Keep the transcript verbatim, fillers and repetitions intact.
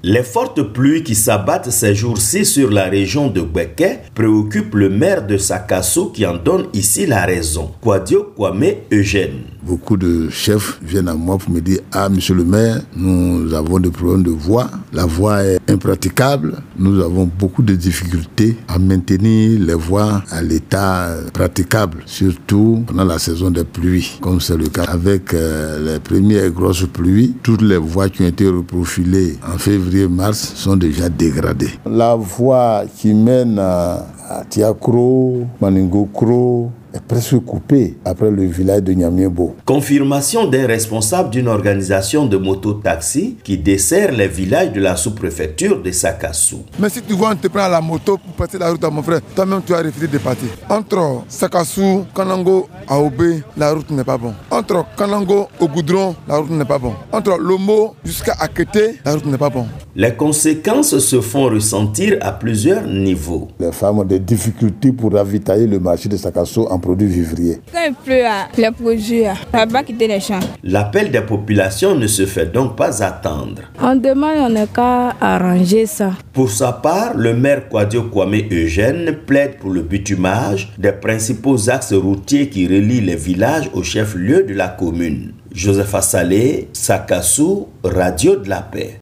Les fortes pluies qui s'abattent ces jours-ci sur la région de Gbeke préoccupent le maire de Sakassou qui en donne ici la raison. Kwadio Kwame Eugène. Beaucoup de chefs viennent à moi pour me dire « Ah, monsieur le maire, nous avons des problèmes de voie. La voie est impraticable. Nous avons beaucoup de difficultés à maintenir les voies à l'état praticable, surtout pendant la saison des pluies, comme c'est le cas avec euh, les premières grosses pluies. Toutes les voies qui ont été reprofilées en février-mars sont déjà dégradées. La voie qui mène à, à Tiakro, Maningokro, est presque coupé après le village de Nyamiebo. Confirmation d'un responsable d'une organisation de moto-taxi qui dessert les villages de la sous-préfecture de Sakassou. Mais si tu vois, on te prend la moto pour passer la route à mon frère, toi-même tu as refusé de partir. Entre Sakassou, Kanango, Aobé, la route n'est pas bonne. Entre Kanango au Goudron, la route n'est pas bonne. Entre Lomo jusqu'à Akete, la route n'est pas bonne. Les conséquences se font ressentir à plusieurs niveaux. Les femmes ont des difficultés pour ravitailler le marché de Sakassou en produits vivriers. Quand il pleut, les produits, ça va quitter les champs. L'appel des populations ne se fait donc pas attendre. On demande, on n'a qu'à arranger ça. Pour sa part, le maire Kwadio Kwame Eugène plaide pour le bitumage des principaux axes routiers qui relient les villages au chef-lieu de la commune. Joseph Assalé, Sakassou, Radio de la Paix.